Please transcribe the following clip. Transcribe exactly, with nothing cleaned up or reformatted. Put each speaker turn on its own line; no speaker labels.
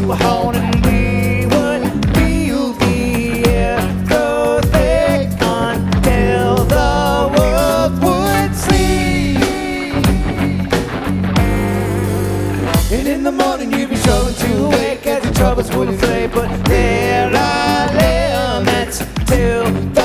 were holding, we would feel the echo thick until the world would sleep. And in the morning you'd be struggling to wake as your troubles would fade, but there are limits till